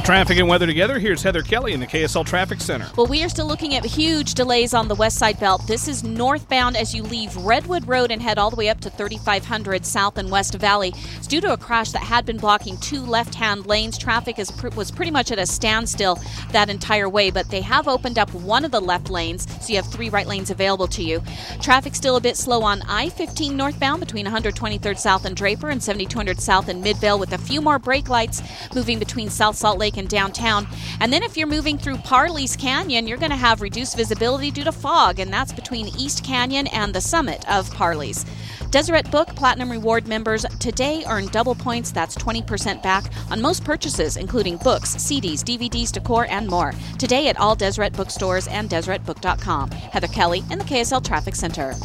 Traffic and weather together. Here's Heather Kelly in the KSL Traffic Center. Well, we are still looking at huge delays on the west side belt. This is northbound as you leave Redwood Road and head all the way up to 3500 South and West Valley. It's due to a crash that had been blocking two left-hand lanes. Traffic was pretty much at a standstill that entire way, but they have opened up one of the left lanes, so you have three right lanes available to you. Traffic still a bit slow on I-15 northbound between 123rd South and Draper and 7200 South and Midvale, with a few more brake lights moving between South Salt Lake and downtown. And then if you're moving through Parley's Canyon, you're going to have reduced visibility due to fog, and that's between East Canyon and the summit of Parley's. Deseret Book Platinum Reward members today earn double points. That's 20% back on most purchases, including books, CDs, DVDs, decor, and more. Today at all Deseret bookstores and DeseretBook.com. Heather Kelly in the KSL Traffic Center.